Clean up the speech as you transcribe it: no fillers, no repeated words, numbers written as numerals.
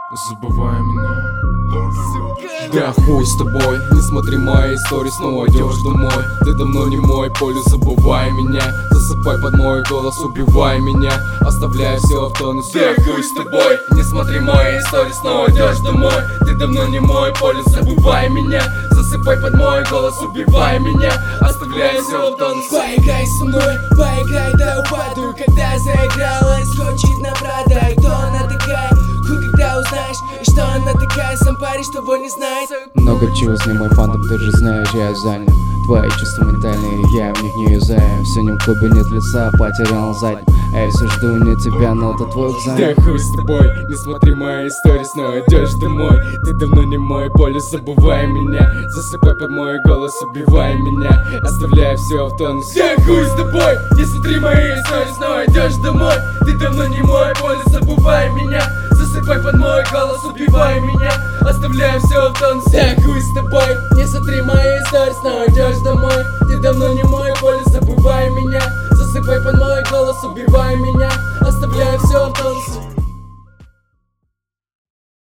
Забывай меня. Да хуй с тобой, не смотри мои истории, снова идешь домой. Ты давно не мой, поле забывай меня. Засыпай под мой голос, убивай меня. Оставляй все в тонусе, да хуй с тобой, не смотри мои истории, снова идешь домой. Ты давно не мой, поле забывай меня. Засыпай под мой голос, убивай меня. Оставляй все в тонусе. Поиграй со мной, поиграй до упаду. Когда заигралась, хочет на продать. Кто она такая? Хуй, когда узнаешь, и что она такая, сам парень, того не знает. Много чего с ней мой фандом, ты же знаешь, я занят. Твои чувства ментальные, я в них не юзаю. В синем клубе нет лица, потерял задник. А я все жду не тебя, но это твой экзамен. Да хуй с тобой, не смотри мои истории, снова идешь домой. Ты давно не мой, поле забывай меня. Засыпай под мой голос, убивай меня. Оставляй все в тонусе. Да хуй с тобой, не смотри мои истории, снова идешь домой. Ты давно не мой, поле забывай меня. Засыпай под мой голос, убивай меня. Оставляй все в тонусе. Да хуй с тобой, не смотри мои истории, снова идешь домой. Ты давно не мой, поле забывай меня. Засыпай под мой голос, убивай меня. Оставляй все в тонусе.